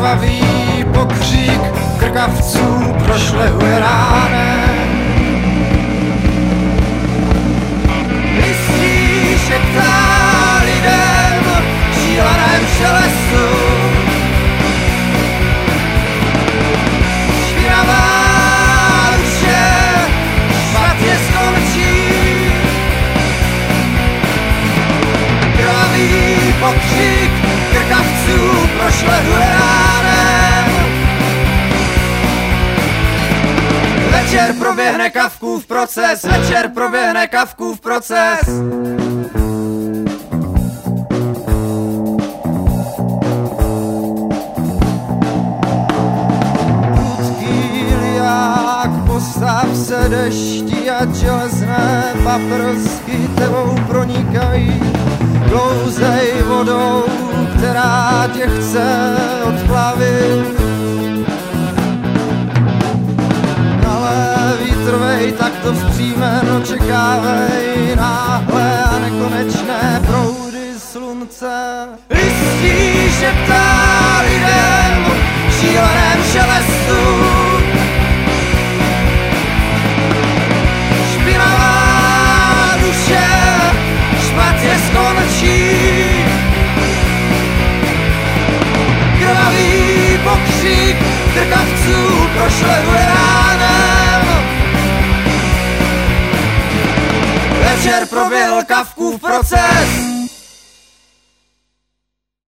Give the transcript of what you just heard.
krvavý pokřík krkavců prošlehuje ránem. Listí šeptá lidem v šíleném šelestu. Špinavá duše špatně skončí. Krvavý pokřik krkavců prošlehuje ránem. Večer proběhne Kafkův proces, večer proběhne Kafkův proces. Prudký liák, postav se dešti a železné paprsky tebou pronikají. Klouzej vodou, která tě chce odplavit. Ale výtrvej, tak to vzpřímen, očekávej náhle a nekonečné proudy slunce. Listí šeptá lidem v šíleném šelestu. Špinavá duše špatně skončí. Krvavý pokřik krkavců prošlehuje ránem. Večer proběhl Kafkův proces.